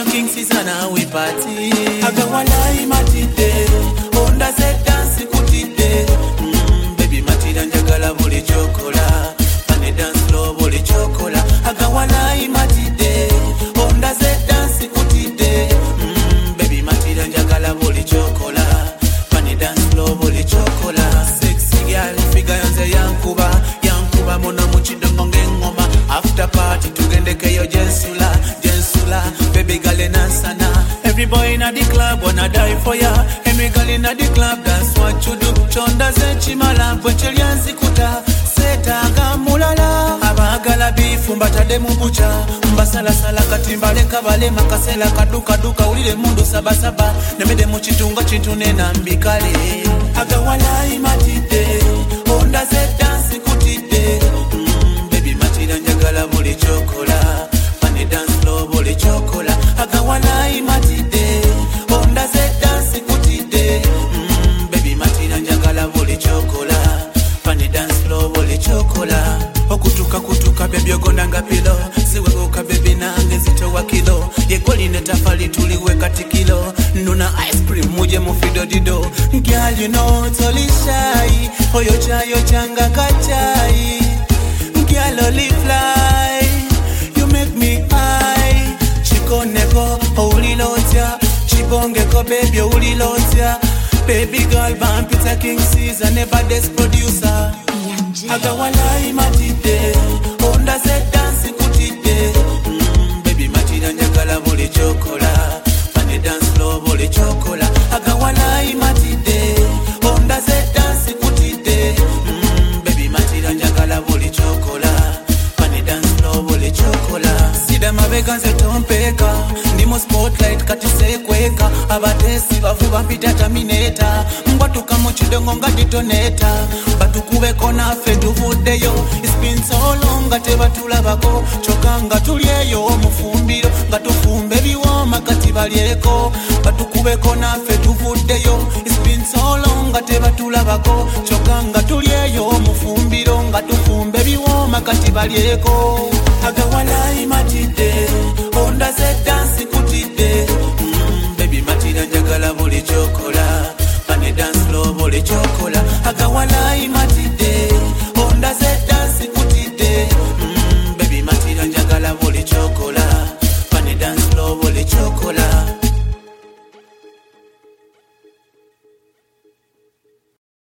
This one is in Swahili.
your kings is on we party. Agawala imatide, onda se dance kutide. Baby matida njagala buli chokola, pane dance floor buli chokola. Agawala imatide, onda se dance kutide. Baby matida njagala buli chokola, pane dance floor buli chokola. Sexy girl, figure yanze yankuba, yankuba muna muchidongo ngengoma. After party tugendeke yo jensula, jensula, baby girl enansana. Every boy in the club wanna die for ya. Every girl in the club that's what you do. Chonda zechimala bwechelyanzi kuta. Seta gamulala abagala bifu mbatade mubucha. Mbasala sala katimbale kabale makasela kaduka duka ulile mundu saba saba. Nemede muchitunga chitune na mbikale. Agawala imatide, onda ze dance kutide. Baby matida njagala buli chokola, pane dance floor buli chokola. Agawala imatide, onda ze dance kutide. Baby matida njagala buli chokola, pane dance floor buli chokola. Okutuka kutuka baby ogondanga pilo, siweguka baby nange zitowa kilo. Yekoli netafali tuliwe katikilo, nuna ice cream muje mufido dido. Girl you know totally shy, oyo chayo changa kachai. Girl only fly, you make me high. Chiko neko ulilotia, chibonge ko baby ulilotia. Baby girl bump it a King Caesar, never des producer. Agawala imatide, onda se dance kutide. Baby matida njagala buli chokola, pane dance floor buli chokola. Agawala imatide, onda se dance kutide. Baby matida njagala buli chokola, pane dance floor buli chokola. Sida mabega nze tompeka, ndimo spotlight kati sekweka. Abatesi bavuba mpita terminator, mbwatuka muchidongo nga detoneta. Batukube kona fe tuvudeyo, it's been so long nga tebatulabako. Choka nga tulyeyo omufumbiro, nga tufumbe biwoma kati balyeko. Batukube kona fe tuvudeyo, it's been so long nga tebatulabako. Choka nga tulyeyo omufumbiro, nga tufumbe biwoma kati balyeko. Agawala imatide, onda se dance kutide. Baby matida njagala buli chokola, pane dance floor buli chokola. Agawala